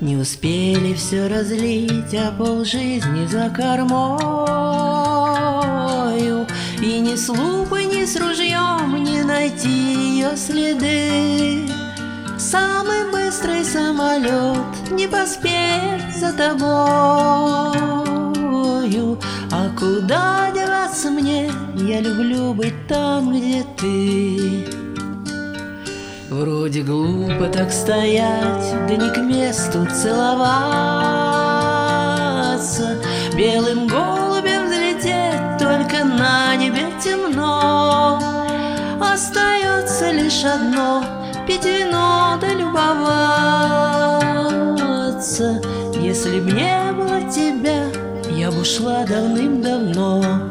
Не успели все разлить, а полжизни за кормою. И ни с лупой, ни с ружьем не найти ее следы. Самый быстрый самолет не поспеет за тобою. А куда деваться мне? Я люблю быть там, где ты. Вроде глупо так стоять, да не к месту целоваться. Белым голубем взлететь, только на небе темно. Остается лишь одно — пить вино да любоваться. Если б не было тебя, я б ушла давным-давно.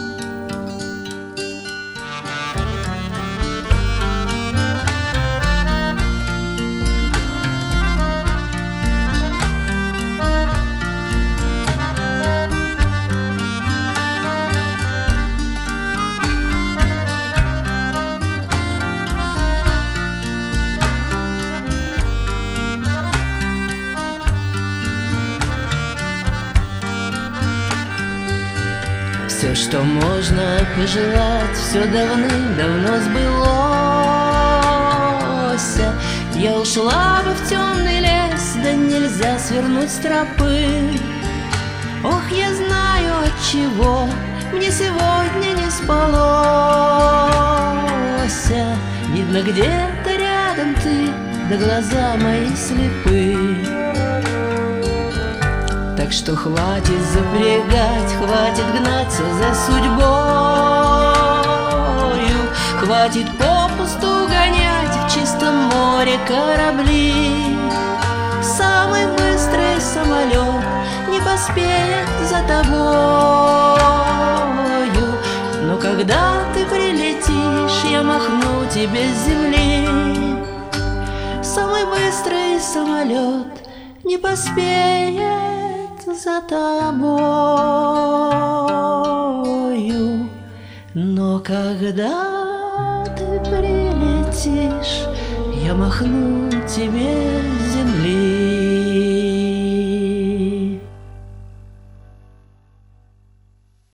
Все, что можно пожелать, все давным-давно сбылось. Я ушла бы в темный лес, да нельзя свернуть с тропы. Ох, я знаю, отчего мне сегодня не спалось. Видно, где-то рядом ты, да глаза мои слепы. Так что хватит запрягать, хватит гнаться за судьбою, хватит попусту гонять в чистом море корабли. Самый быстрый самолет не поспеет за тобою, но когда ты прилетишь, я махну тебе с земли. Самый быстрый самолет не поспеет за тобою, но когда ты прилетишь, я махну тебе